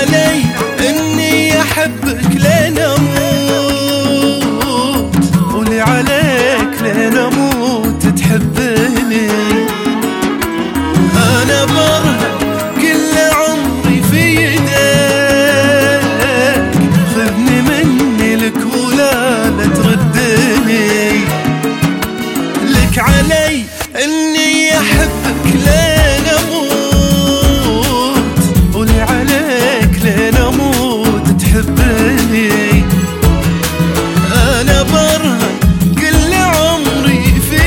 علي اني احبك لين اموت، قولي عليك لين اموت تحبني. انا برهن كل عمري في يديك، خذني مني لك ولا تردني. لك علي اني احبك لين اموت، قولي عليك لين اموت تحبني. انا برهن كل عمري في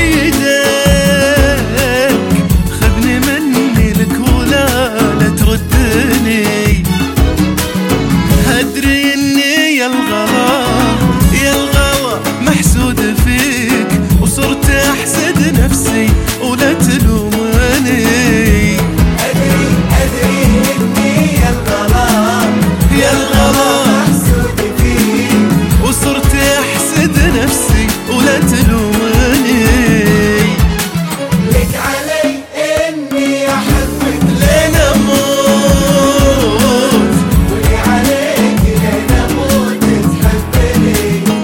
يديك، خذني مني لك ولا تردني. ادري اني يا الغلا محسود فيك، وصرت احسد نفسي ولا تلومني. أدري إني يا الغلا محسود فيك، وصرت احسد نفسي ولا تلومني. لك علي إني أحبك لين اموت، قولي عليك لين أموت تحبني.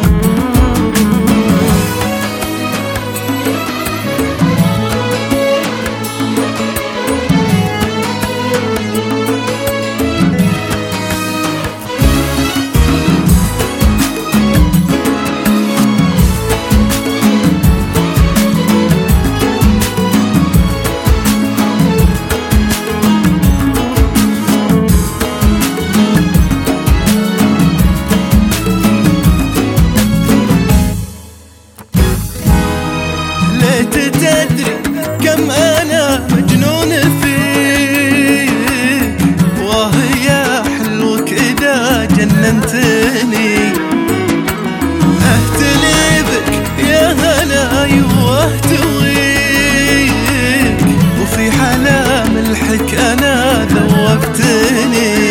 تدري كم انا مجنون فيك، وهي حلوك اذا جننتني. اهتلي بك يا هناي واهتويك، وفي حلا ملحك انا ذوبتني.